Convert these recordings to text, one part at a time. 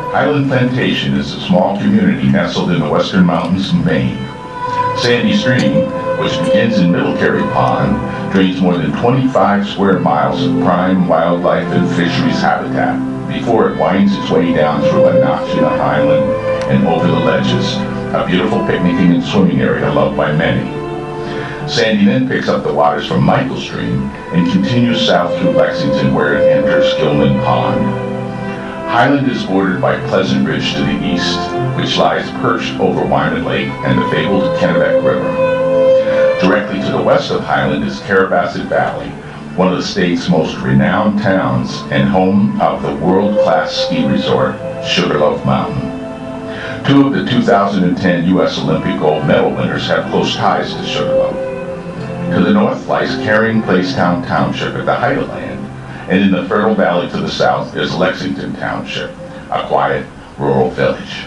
Highland Plantation is a small community nestled in the western mountains of Maine. Sandy Stream, which begins in Middle Carey Pond, drains more than 25 square miles of prime wildlife and fisheries habitat before it winds its way down through Anachina Highland and over the ledges, a beautiful picnicking and swimming area loved by many. Sandy then picks up the waters from Michael Stream and continues south through Lexington where it enters Gilman Pond. Highland is bordered by Pleasant Ridge to the east, which lies perched over Wyman Lake and the fabled Kennebec River. Directly to the west of Highland is Carrabassett Valley, one of the state's most renowned towns and home of the world-class ski resort, Sugarloaf Mountain. Two of the 2010 U.S. Olympic gold medal winners have close ties to Sugarloaf. To the north lies Carrying Placetown Township at the height of land, and in the fertile valley to the south is Lexington Township, a quiet rural village.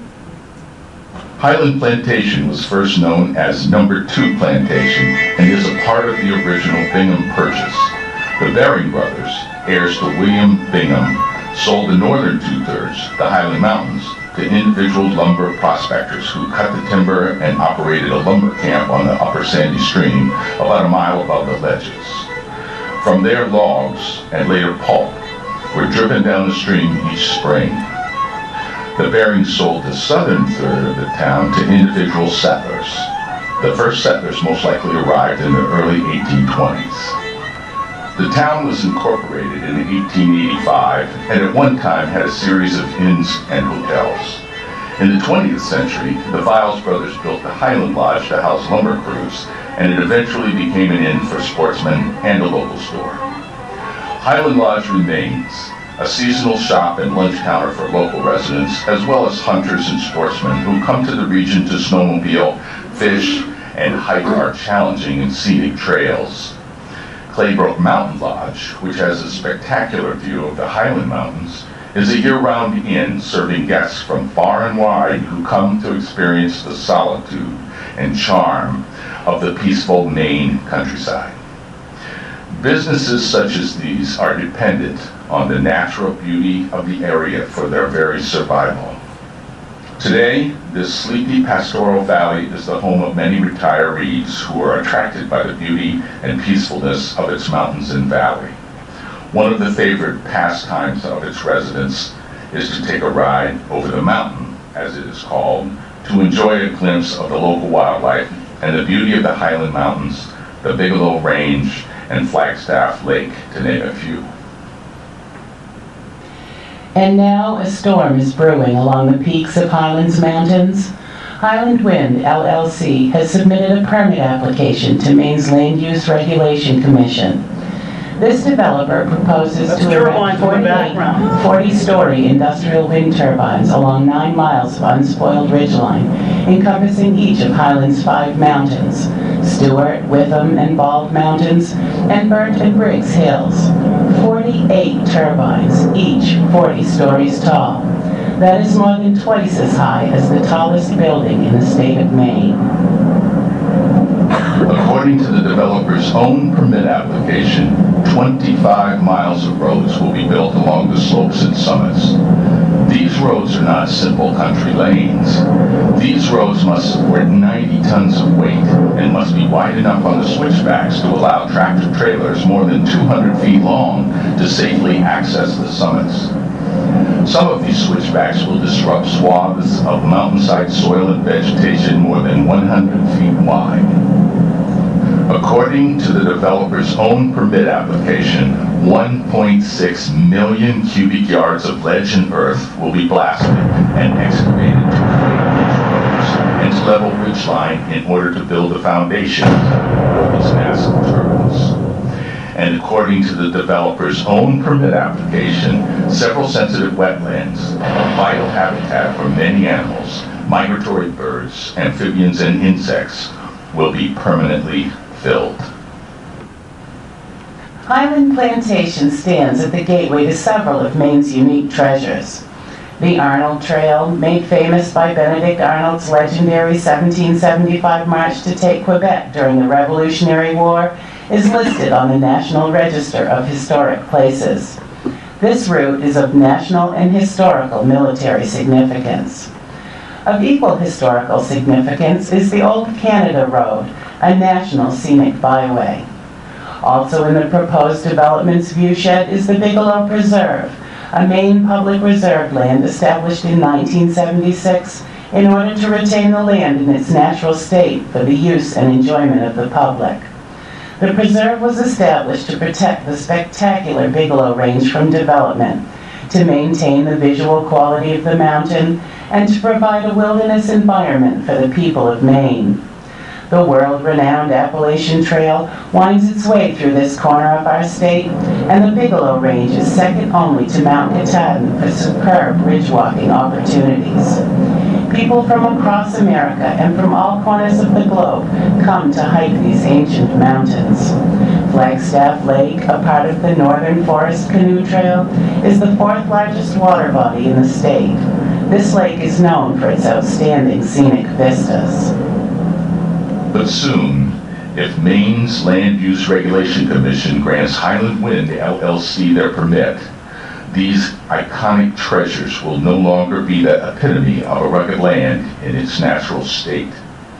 Highland Plantation was first known as Number 2 Plantation and is a part of the original Bingham Purchase. The Baring brothers, heirs to William Bingham, sold the northern two-thirds, the Highland Mountains, to individual lumber prospectors who cut the timber and operated a lumber camp on the upper Sandy Stream about a mile above the ledges. From there, logs, and later pulp, were driven down the stream each spring. The Barings sold the southern third of the town to individual settlers. The first settlers most likely arrived in the early 1820s. The town was incorporated in 1885 and at one time had a series of inns and hotels. In the 20th century, the Viles brothers built the Highland Lodge to house lumber crews, and it eventually became an inn for sportsmen and a local store. Highland Lodge remains a seasonal shop and lunch counter for local residents, as well as hunters and sportsmen who come to the region to snowmobile, fish, and hike our challenging and scenic trails. Claybrook Mountain Lodge, which has a spectacular view of the Highland Mountains, is a year-round inn serving guests from far and wide who come to experience the solitude and charm of the peaceful Maine countryside. Businesses such as these are dependent on the natural beauty of the area for their very survival. Today, this sleepy pastoral valley is the home of many retirees who are attracted by the beauty and peacefulness of its mountains and valley. One of the favorite pastimes of its residents is to take a ride over the mountain, as it is called, to enjoy a glimpse of the local wildlife and the beauty of the Highland Mountains, the Bigelow Range, and Flagstaff Lake, to name a few. And now a storm is brewing along the peaks of Highlands Mountains. Highland Wind, LLC, has submitted a permit application to Maine's Land Use Regulation Commission. This developer proposes to erect 40-story industrial wind turbines along 9 miles of unspoiled ridgeline, encompassing each of Highland's 5 mountains, Stewart, Witham, and Bald Mountains, and Burnt and Briggs Hills. 48 turbines, each 40 stories tall. That is more than twice as high as the tallest building in the state of Maine. According to the developer's own permit application, 25 miles of roads will be built along the slopes and summits. These roads are not simple country lanes. These roads must support 90 tons of weight and must be wide enough on the switchbacks to allow tractor trailers more than 200 feet long to safely access the summits. Some of these switchbacks will disrupt swaths of mountainside soil and vegetation more than 100 feet wide. According to the developer's own permit application, 1.6 million cubic yards of ledge and earth will be blasted and excavated to create these roads and to level ridgeline in order to build the foundation for these massive turbines. And according to the developer's own permit application, several sensitive wetlands, a vital habitat for many animals, migratory birds, amphibians, and insects, will be permanently filled. Highland Plantation stands at the gateway to several of Maine's unique treasures. The Arnold Trail, made famous by Benedict Arnold's legendary 1775 march to take Quebec during the Revolutionary War, is listed on the National Register of Historic Places. This route is of national and historical military significance. Of equal historical significance is the Old Canada Road, a national scenic byway. Also in the proposed development's viewshed is the Bigelow Preserve, a Maine public reserve land established in 1976 in order to retain the land in its natural state for the use and enjoyment of the public. The preserve was established to protect the spectacular Bigelow Range from development, to maintain the visual quality of the mountain, and to provide a wilderness environment for the people of Maine. The world-renowned Appalachian Trail winds its way through this corner of our state, and the Bigelow Range is second only to Mount Katahdin for superb ridge-walking opportunities. People from across America and from all corners of the globe come to hike these ancient mountains. Flagstaff Lake, a part of the Northern Forest Canoe Trail, is the fourth largest water body in the state. This lake is known for its outstanding scenic vistas. But soon, if Maine's Land Use Regulation Commission grants Highland Wind LLC their permit, these iconic treasures will no longer be the epitome of a rugged land in its natural state.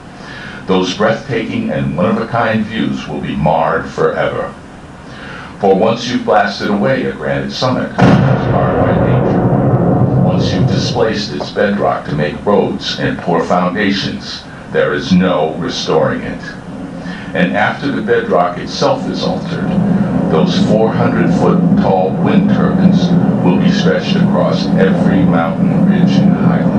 Those breathtaking and one-of-a-kind views will be marred forever. For once you've blasted away a granite summit scarred by nature, once you've displaced its bedrock to make roads and pour foundations, there is no restoring it. And after the bedrock itself is altered, those 400-foot tall wind turbines will be stretched across every mountain ridge and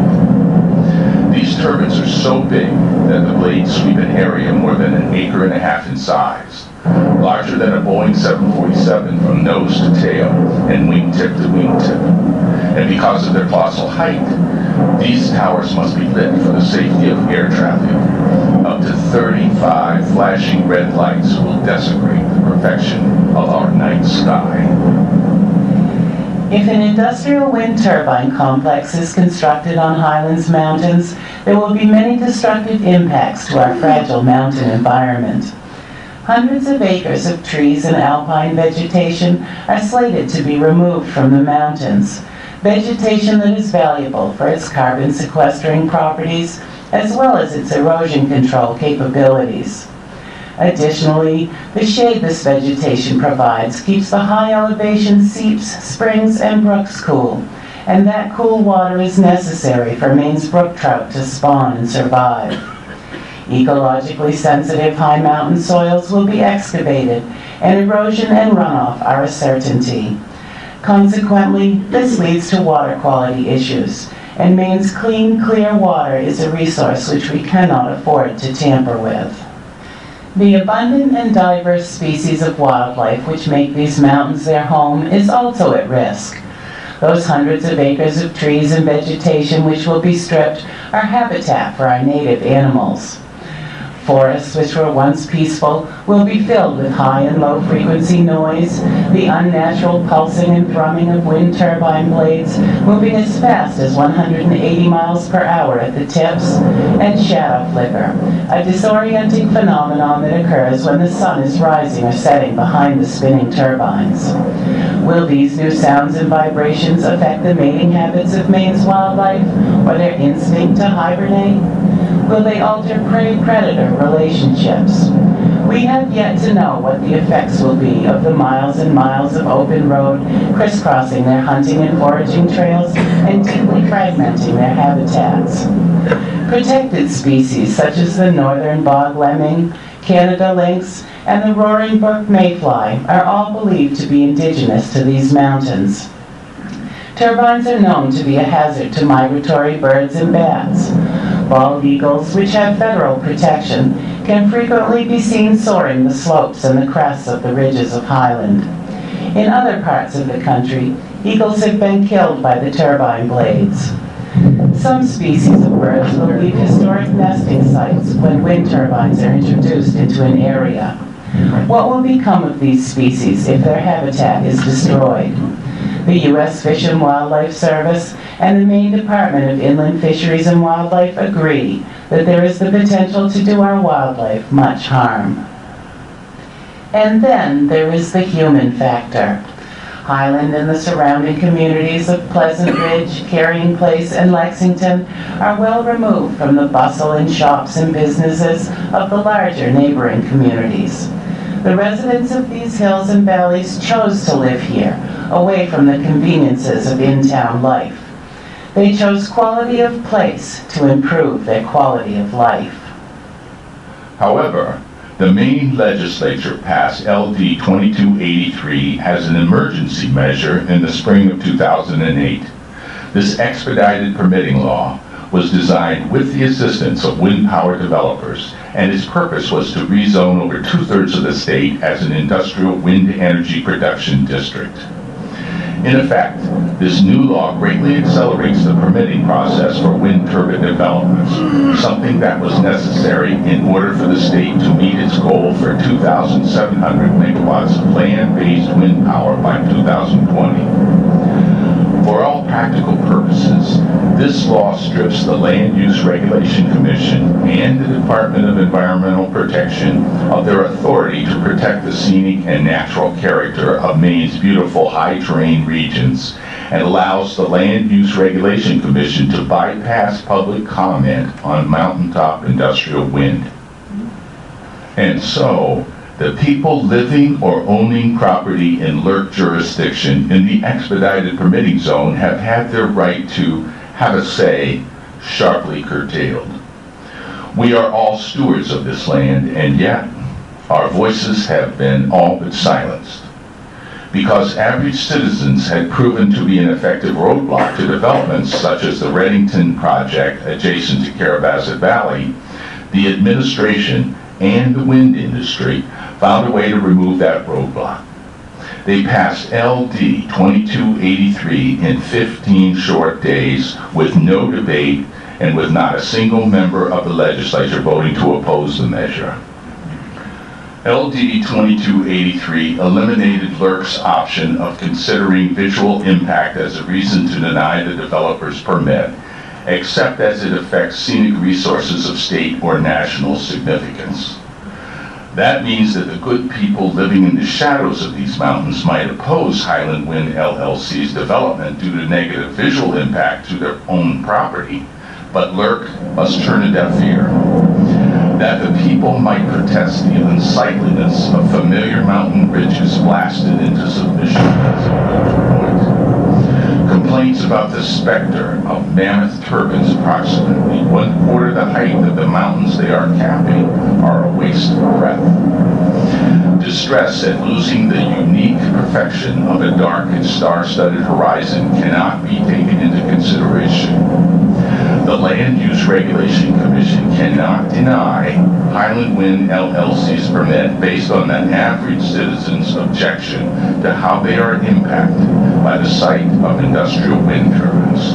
highland. These turbines are so big that the blades sweep an area more than 1.5 acres in size, larger than a Boeing 747 from nose to tail and wingtip to wingtip. And because of their colossal height, these towers must be lit for the safety of air traffic. Up to 35 flashing red lights will desecrate the perfection of our night sky. If an industrial wind turbine complex is constructed on Highlands Mountains, there will be many destructive impacts to our fragile mountain environment. Hundreds of acres of trees and alpine vegetation are slated to be removed from the mountains, vegetation that is valuable for its carbon sequestering properties as well as its erosion control capabilities. Additionally, the shade this vegetation provides keeps the high elevation seeps, springs, and brooks cool, and that cool water is necessary for Maine's brook trout to spawn and survive. Ecologically sensitive high mountain soils will be excavated, and erosion and runoff are a certainty. Consequently, this leads to water quality issues, and Maine's clean, clear water is a resource which we cannot afford to tamper with. The abundant and diverse species of wildlife which make these mountains their home is also at risk. Those hundreds of acres of trees and vegetation which will be stripped are habitat for our native animals. Forests which were once peaceful will be filled with high and low frequency noise. The unnatural pulsing and thrumming of wind turbine blades moving as fast as 180 miles per hour at the tips, and shadow flicker, a disorienting phenomenon that occurs when the sun is rising or setting behind the spinning turbines. Will these new sounds and vibrations affect the mating habits of Maine's wildlife or their instinct to hibernate? Will they alter prey-predator relationships? We have yet to know what the effects will be of the miles and miles of open road crisscrossing their hunting and foraging trails and deeply fragmenting their habitats. Protected species such as the northern bog lemming, Canada lynx, and the roaring brook mayfly are all believed to be indigenous to these mountains. Turbines are known to be a hazard to migratory birds and bats. Bald eagles, which have federal protection, can frequently be seen soaring the slopes and the crests of the ridges of Highland. In other parts of the country, eagles have been killed by the turbine blades. Some species of birds will leave historic nesting sites when wind turbines are introduced into an area. What will become of these species if their habitat is destroyed? The U.S. Fish and Wildlife Service and the Maine Department of Inland Fisheries and Wildlife agree that there is the potential to do our wildlife much harm. And then there is the human factor. Highland and the surrounding communities of Pleasant Ridge, Carrying Place, and Lexington are well removed from the bustle and shops and businesses of the larger neighboring communities. The residents of these hills and valleys chose to live here, away from the conveniences of in-town life. They chose quality of place to improve their quality of life. However, the Maine legislature passed LD 2283 as an emergency measure in the spring of 2008. This expedited permitting law was designed with the assistance of wind power developers, and its purpose was to rezone over 2/3 of the state as an industrial wind energy production district. In effect, this new law greatly accelerates the permitting process for wind turbine developments, something that was necessary in order for the state to meet its goal for 2,700 megawatts of land-based wind power by 2020. For all practical purposes, this law strips the Land Use Regulation Commission and the Department of Environmental Protection of their authority to protect the scenic and natural character of Maine's beautiful high-terrain regions, and allows the Land Use Regulation Commission to bypass public comment on mountaintop industrial wind. And so, the people living or owning property in LERC jurisdiction in the expedited permitting zone have had their right to have a say sharply curtailed. We are all stewards of this land, and yet our voices have been all but silenced. Because average citizens had proven to be an effective roadblock to developments such as the Reddington project adjacent to Carrabassett Valley, the administration and the wind industry found a way to remove that roadblock. They passed LD 2283 in 15 short days with no debate and with not a single member of the legislature voting to oppose the measure. LD 2283 eliminated LERC's option of considering visual impact as a reason to deny the developer's permit, except as it affects scenic resources of state or national significance. That means that the good people living in the shadows of these mountains might oppose Highland Wind LLC's development due to negative visual impact to their own property, but LERC must turn a deaf ear. That the people might protest the unsightliness of familiar mountain ridges blasted into submission as a moot point. Complaints about the specter of mammoth turbines approximately 1/4 the height of the mountains they are capping are a waste of breath. Distress at losing the unique perfection of a dark and star-studded horizon cannot be taken into consideration. The Land Use Regulation Commission cannot deny Highland Wind LLC's permit based on the average citizen's objection to how they are impacted by the sight of industrial wind turbines.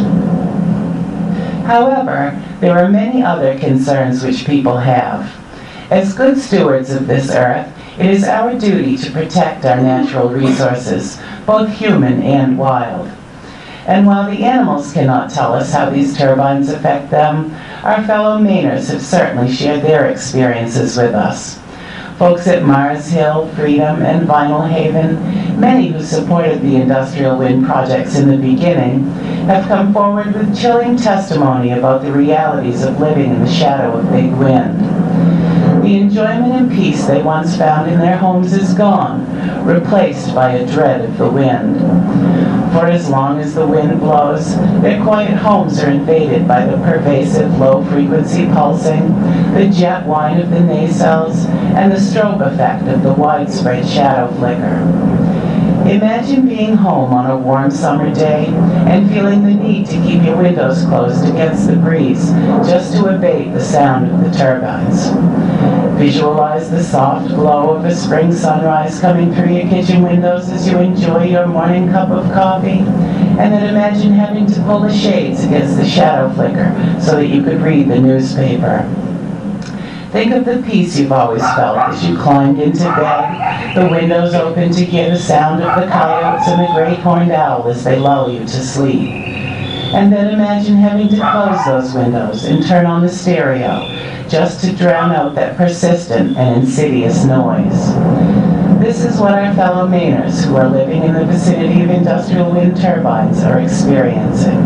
However, there are many other concerns which people have. As good stewards of this earth, it is our duty to protect our natural resources, both human and wild. And while the animals cannot tell us how these turbines affect them, our fellow Mainers have certainly shared their experiences with us. Folks at Mars Hill, Freedom, and Vinyl Haven, many who supported the industrial wind projects in the beginning, have come forward with chilling testimony about the realities of living in the shadow of big wind. The enjoyment and peace they once found in their homes is gone, replaced by a dread of the wind. For as long as the wind blows, their quiet homes are invaded by the pervasive low-frequency pulsing, the jet whine of the nacelles, and the strobe effect of the widespread shadow flicker. Imagine being home on a warm summer day and feeling the need to keep your windows closed against the breeze just to abate the sound of the turbines. Visualize the soft glow of a spring sunrise coming through your kitchen windows as you enjoy your morning cup of coffee, and then imagine having to pull the shades against the shadow flicker so that you could read the newspaper. Think of the peace you've always felt as you climbed into bed, the windows open to hear the sound of the coyotes and the great horned owl as they lull you to sleep. And then imagine having to close those windows and turn on the stereo just to drown out that persistent and insidious noise. This is what our fellow Mainers who are living in the vicinity of industrial wind turbines are experiencing.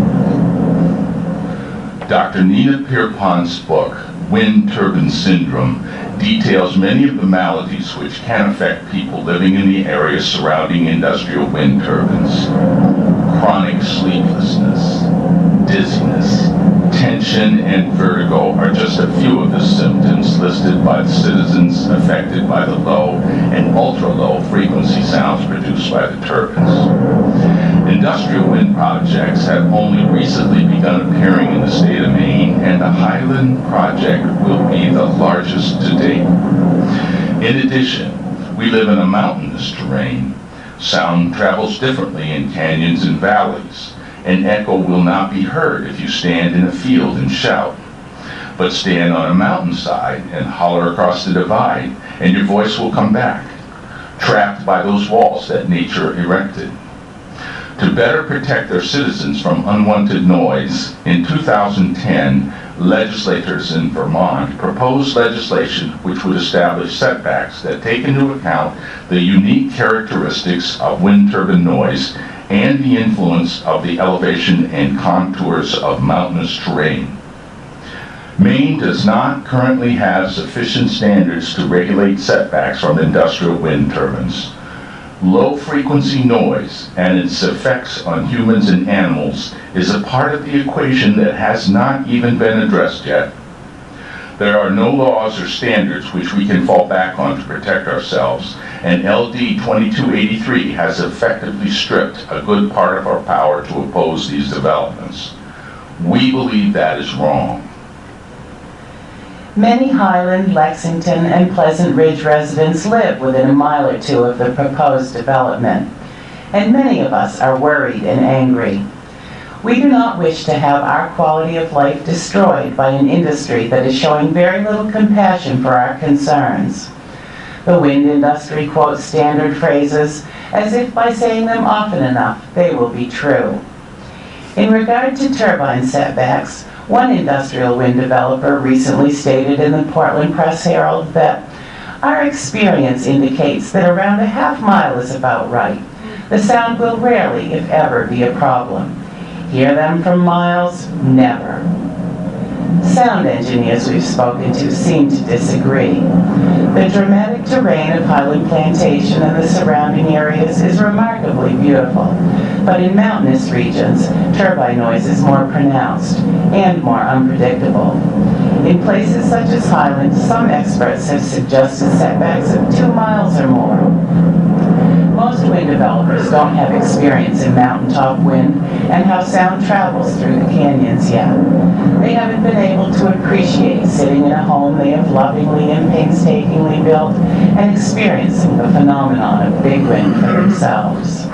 Dr. Nina Pierpont's book, Wind Turbine Syndrome, details many of the maladies which can affect people living in the area surrounding industrial wind turbines. Chronic sleeplessness, dizziness, tension, and vertigo are just a few of the symptoms listed by the citizens affected by the low and ultra-low frequency sounds produced by the turbines. Industrial wind projects have only recently begun appearing in the state of Maine, and the Highland project will be the largest to date. In addition, we live in a mountainous terrain. Sound travels differently in canyons and valleys. An echo will not be heard if you stand in a field and shout. But stand on a mountainside and holler across the divide, and your voice will come back, trapped by those walls that nature erected. To better protect their citizens from unwanted noise, in 2010, legislators in Vermont proposed legislation which would establish setbacks that take into account the unique characteristics of wind turbine noise and the influence of the elevation and contours of mountainous terrain. Maine does not currently have sufficient standards to regulate setbacks from industrial wind turbines. Low-frequency noise and its effects on humans and animals is a part of the equation that has not even been addressed yet. There are no laws or standards which we can fall back on to protect ourselves, and LD 2283 has effectively stripped a good part of our power to oppose these developments. We believe that is wrong. Many Highland, Lexington, and Pleasant Ridge residents live within a mile or two of the proposed development, and many of us are worried and angry. We do not wish to have our quality of life destroyed by an industry that is showing very little compassion for our concerns. The wind industry quotes standard phrases as if by saying them often enough, they will be true. In regard to turbine setbacks, one industrial wind developer recently stated in the Portland Press Herald that our experience indicates that around a half mile is about right. The sound will rarely, if ever, be a problem. Hear them from miles? Never. Sound engineers we've spoken to seem to disagree. The dramatic terrain of Highland Plantation and the surrounding areas is remarkably beautiful, but in mountainous regions, turbine noise is more pronounced and more unpredictable. In places such as Highland, some experts have suggested setbacks of 2 miles or more. Most wind developers don't have experience in mountaintop wind and how sound travels through the canyons yet. They haven't been able to appreciate sitting in a home they have lovingly and painstakingly built and experiencing the phenomenon of big wind for themselves.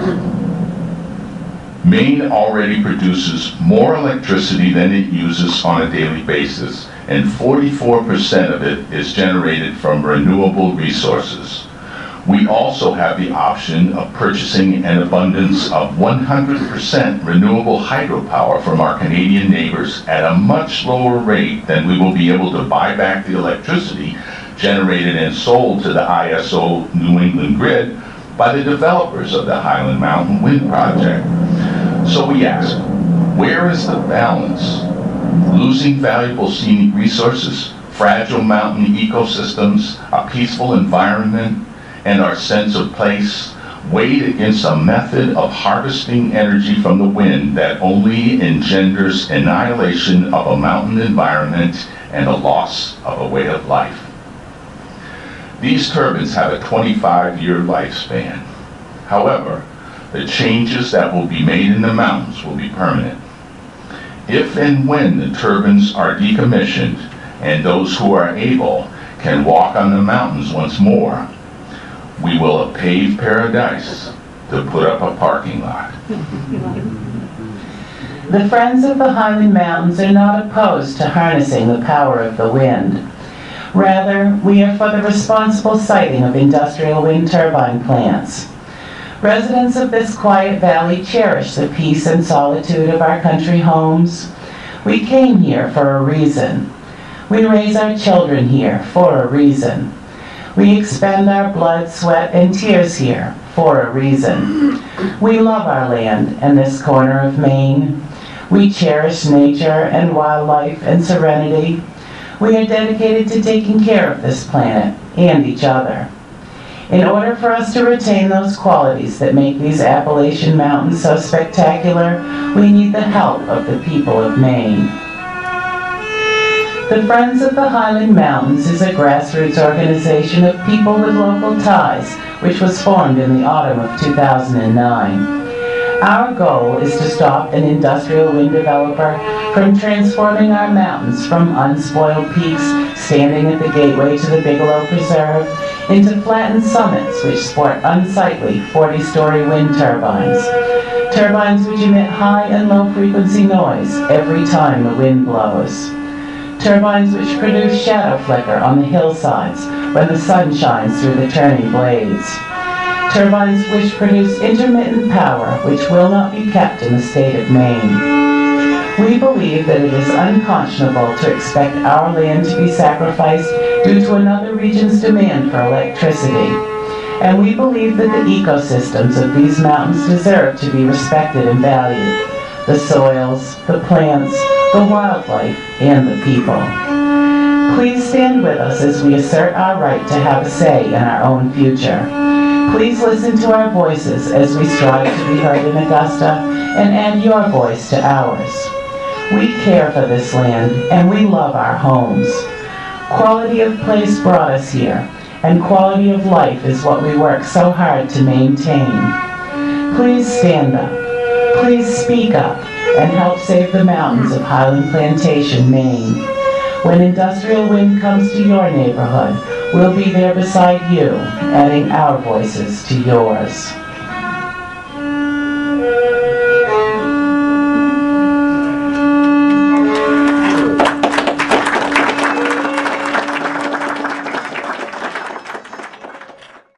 Maine already produces more electricity than it uses on a daily basis, and 44% of it is generated from renewable resources. We also have the option of purchasing an abundance of 100% renewable hydropower from our Canadian neighbors at a much lower rate than we will be able to buy back the electricity generated and sold to the ISO New England grid by the developers of the Highland Mountain Wind Project. So we ask, where is the balance? Losing valuable scenic resources, fragile mountain ecosystems, a peaceful environment, and our sense of place weighed against a method of harvesting energy from the wind that only engenders annihilation of a mountain environment and a loss of a way of life. These turbines have a 25-year lifespan. However, the changes that will be made in the mountains will be permanent. If and when the turbines are decommissioned and those who are able can walk on the mountains once more, we will have paved paradise to put up a parking lot. The Friends of the Highland Mountains are not opposed to harnessing the power of the wind. Rather, we are for the responsible siting of industrial wind turbine plants. Residents of this quiet valley cherish the peace and solitude of our country homes. We came here for a reason. We raise our children here for a reason. We expend our blood, sweat, and tears here for a reason. We love our land and this corner of Maine. We cherish nature and wildlife and serenity. We are dedicated to taking care of this planet and each other. In order for us to retain those qualities that make these Appalachian Mountains so spectacular, we need the help of the people of Maine. The Friends of the Highland Mountains is a grassroots organization of people with local ties, which was formed in the autumn of 2009. Our goal is to stop an industrial wind developer from transforming our mountains from unspoiled peaks standing at the gateway to the Bigelow Preserve into flattened summits which sport unsightly 40-story wind turbines. Turbines which emit high and low frequency noise every time the wind blows. Turbines which produce shadow flicker on the hillsides when the sun shines through the turning blades. Turbines which produce intermittent power which will not be kept in the state of Maine. We believe that it is unconscionable to expect our land to be sacrificed due to another region's demand for electricity. And we believe that the ecosystems of these mountains deserve to be respected and valued. The soils, the plants, the wildlife, and the people. Please stand with us as we assert our right to have a say in our own future. Please listen to our voices as we strive to be heard in Augusta and add your voice to ours. We care for this land and we love our homes. Quality of place brought us here, and quality of life is what we work so hard to maintain. Please stand up. Please speak up and help save the mountains of Highland Plantation, Maine. When industrial wind comes to your neighborhood, we'll be there beside you, adding our voices to yours.